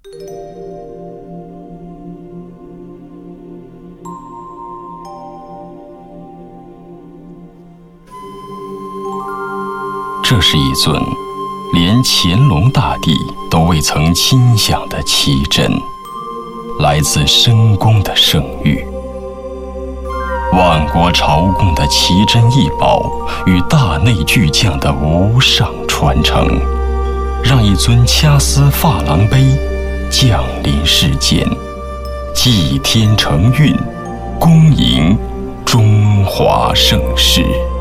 这是一尊连乾隆大帝都未曾亲享的奇珍，来自深宫的圣谕。万国朝贡的奇珍异宝与大内巨匠的无上传承，让一尊掐丝珐琅杯降临世间，祭天承运，恭迎中华盛世。